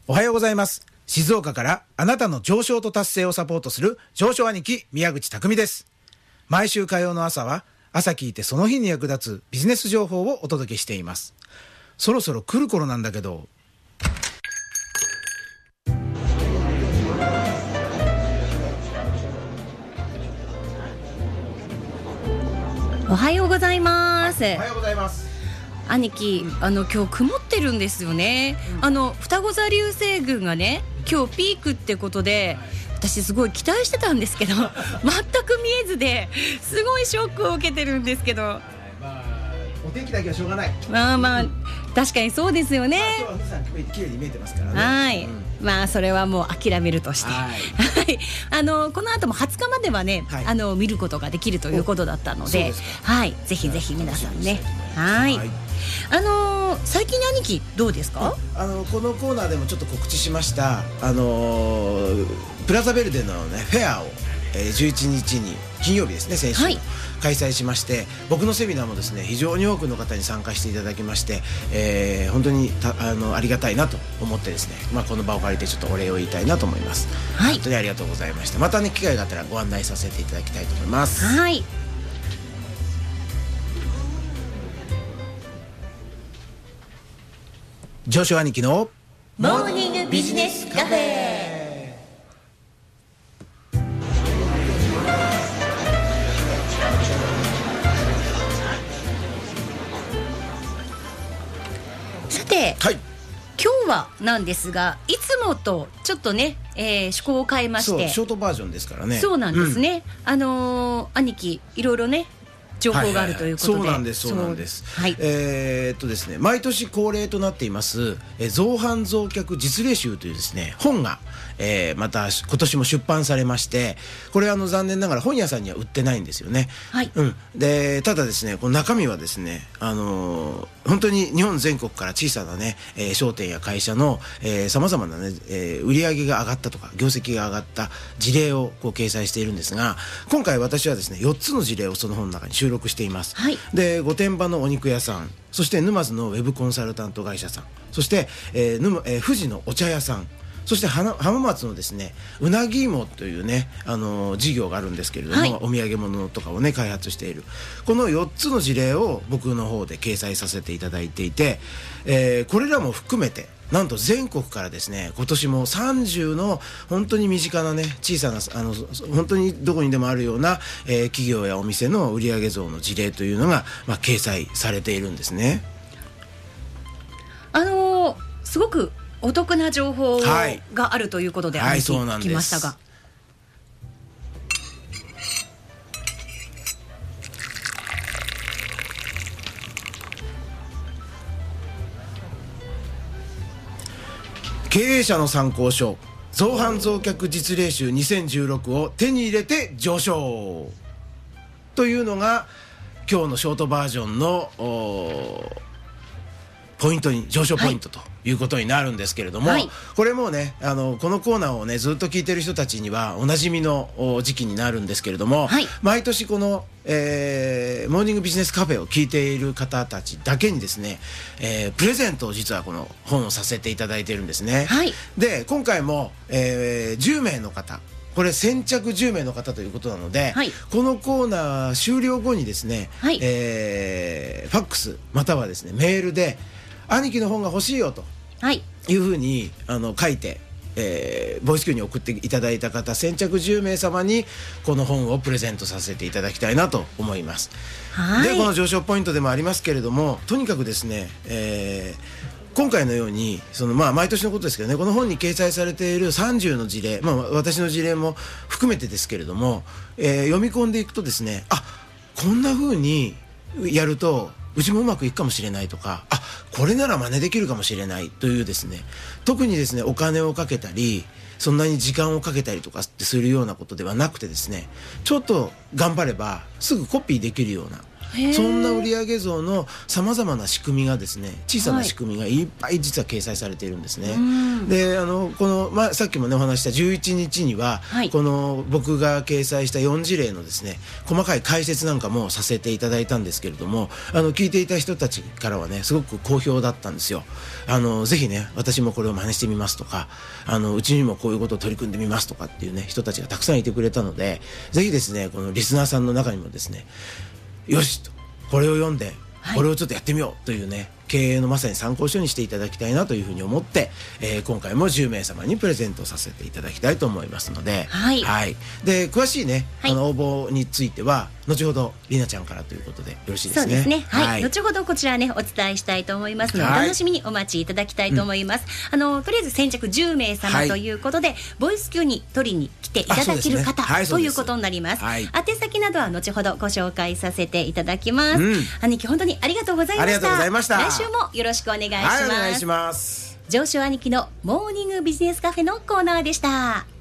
おはようございます。静岡からあなたの上昇と達成をサポートする上昇兄貴宮口匠です。毎週火曜の朝は朝聞いてその日に役立つビジネス情報をお届けしています。そろそろ来る頃なんだけど。 おはようございます。 おはようございます。 兄貴、今日曇ってるんですよね。双子座流星群がね、今日ピークってことで、私すごい期待してたんですけど全く見えずですごいショックを受けてるんですけど、 お天気だけはしょうがない。 まあ確かにそうですよね。 今日は富士山綺麗に見えてますからね。 はい、それはもう諦めるとして、はいこの後も20日まではね、見ることができるということだったので、ぜひぜひ皆さんね、最近兄貴どうですか？ このコーナーでもちょっと告知しました、プラザベルデの、ね、フェアを、11日に金曜日ですね、先週、開催しまして、僕のセミナーもですね非常に多くの方に参加していただきまして、本当にありがたいなと思ってですね、この場を借りてちょっとお礼を言いたいなと思います。本当にありがとうございました。またね機会があったらご案内させていただきたいと思います。上昇兄貴のモーニングビジネスカフェ。さて、今日はなんですが、いつもとちょっとね、趣向を変えまして、 ショートバージョンですからね。 そうなんですね、兄貴いろいろね情報があるということで、 そうなんです。ですね、毎年恒例となっています増販増客実例集というですね本が、また今年も出版されまして、これ残念ながら本屋さんには売ってないんですよね。でただですね、この中身はですね、本当に日本全国から小さなね、商店や会社のさまざまなね、売り上げが上がったとか業績が上がった事例をこう掲載しているんですが、今回私はですね4つの事例をその本の中に収録しています。で御殿場のお肉屋さん、そして沼津のウェブコンサルタント会社さん、そして、富士のお茶屋さん、そして浜松のですねうなぎ芋というね事業があるんですけれども、お土産物とかをね開発しているこの4つの事例を僕の方で掲載させていただいていて、これらも含めてなんと全国からですね今年も30の本当に身近なね小さな本当にどこにでもあるような、企業やお店の売上増の事例というのが、掲載されているんですね。 すごくお得な情報があるということで、聞きましたが、 経営者の参考書増販増客実例集2016を手に入れて上昇というのが今日のショートバージョンのポイントに上昇ポイントということになるんですけれども、これもねこのコーナーをねずっと聞いてる人たちにはおなじみの時期になるんですけれども、毎年この、モーニングビジネスカフェを聞いている方たちだけにですね、プレゼントを実はこの本をさせていただいているんですね。で今回も、10名の方、これ先着10名の方ということなので、このコーナー終了後にですね、ファックスまたはですねメールで兄貴の本が欲しいよというふうに書いて、ボイス Q に送っていただいた方先着10名様にこの本をプレゼントさせていただきたいなと思います。でこの上昇ポイントでもありますけれども、とにかくですね、今回のように毎年のことですけどね、この本に掲載されている30の事例、私の事例も含めてですけれども、読み込んでいくとですね、こんな風にやるとうちもうまくいくかもしれないとか、これなら真似できるかもしれないというですね、特にですねお金をかけたりそんなに時間をかけたりとかってするようなことではなくてですね、ちょっと頑張ればすぐコピーできるようなそんな売上増のさまざまな仕組みがですね、小さな仕組みがいっぱい実は掲載されているんですね。でこの、さっきもねお話した11日には、この僕が掲載した4事例のですね細かい解説なんかもさせていただいたんですけれども、聞いていた人たちからはねすごく好評だったんですよ。ぜひね私もこれを真似してみますとか、うちにもこういうことを取り組んでみますとかっていうね人たちがたくさんいてくれたので、ぜひですねこのリスナーさんの中にもですね、よしとこれを読んでこれをちょっとやってみようというね、経営のまさに参考書にしていただきたいなというふうに思って、今回も10名様にプレゼントさせていただきたいと思いますので、で詳しいね、応募については後ほどりなちゃんからということでよろしいですね。 そうですね、後ほどこちらねお伝えしたいと思いますので、お楽しみにお待ちいただきたいと思います。とりあえず先着10名様ということで、ボイス級に取りに来ていただける方、ということになります。宛先などは後ほどご紹介させていただきます。兄貴本当にありがとうございました。 ありがとうございました。 来週もよろしくお願いします。 お願いします。 上昇兄貴のモーニングビジネスカフェのコーナーでした。